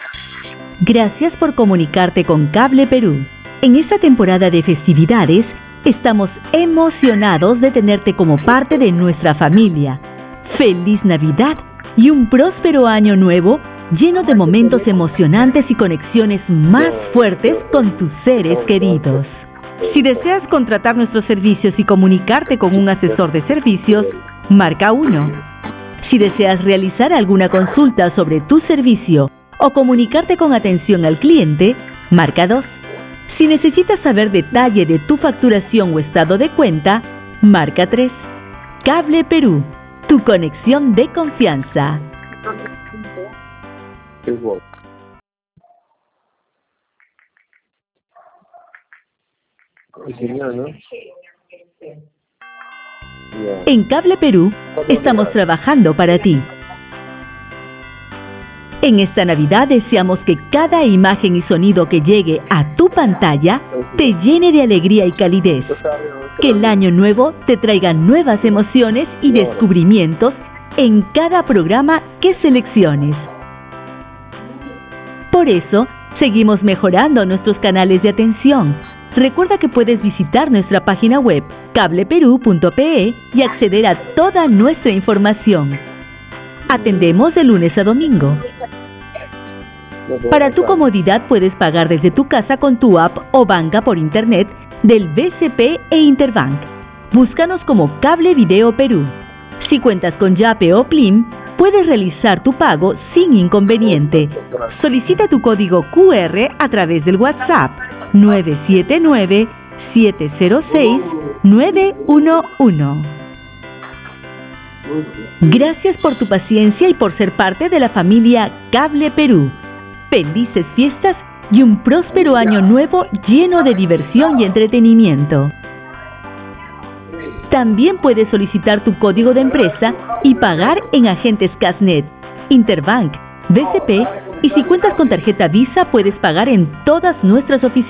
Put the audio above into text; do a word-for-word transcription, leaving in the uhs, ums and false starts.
Gracias por comunicarte con Cable Perú. En esta temporada de festividades, estamos emocionados de tenerte como parte de nuestra familia. ¡Feliz Navidad y un próspero año nuevo lleno de momentos emocionantes y conexiones más fuertes con tus seres queridos! Si deseas contratar nuestros servicios y comunicarte con un asesor de servicios, marca uno. Si deseas realizar alguna consulta sobre tu servicio o comunicarte con atención al cliente, marca dos. Si necesitas saber detalle de tu facturación o estado de cuenta, marca tres. Cable Perú, tu conexión de confianza. En Cable Perú, estamos trabajando para ti. En esta Navidad deseamos que cada imagen y sonido que llegue a tu pantalla te llene de alegría y calidez. Que el año nuevo te traiga nuevas emociones y descubrimientos en cada programa que selecciones. Por eso, seguimos mejorando nuestros canales de atención. Recuerda que puedes visitar nuestra página web cable perú punto pe y acceder a toda nuestra información. Atendemos de lunes a domingo. Para tu comodidad puedes pagar desde tu casa con tu app o banca por internet del B C P e Interbank. Búscanos como Cable Video Perú. Si cuentas con Yape o Plim, puedes realizar tu pago sin inconveniente. Solicita tu código Q R a través del WhatsApp nueve siete nueve, siete cero seis, nueve uno uno. Gracias por tu paciencia y por ser parte de la familia Cable Perú. Felices fiestas y un próspero año nuevo lleno de diversión y entretenimiento. También puedes solicitar tu código de empresa y pagar en agentes Casnet, Interbank, B C P y si cuentas con tarjeta Visa puedes pagar en todas nuestras oficinas.